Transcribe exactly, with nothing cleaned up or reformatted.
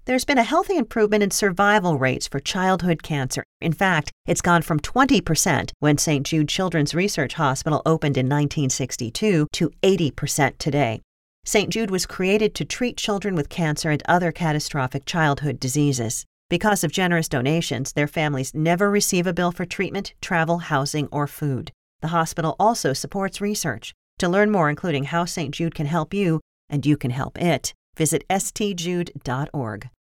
There's been a healthy improvement in survival rates for childhood cancer. In fact, it's gone from twenty percent when Saint Jude Children's Research Hospital opened in nineteen sixty-two to eighty percent today. Saint Jude was created to treat children with cancer and other catastrophic childhood diseases. Because of generous donations, their families never receive a bill for treatment, travel, housing, or food. The hospital also supports research. To learn more, including how Saint Jude can help you and you can help it, visit s t jude dot org.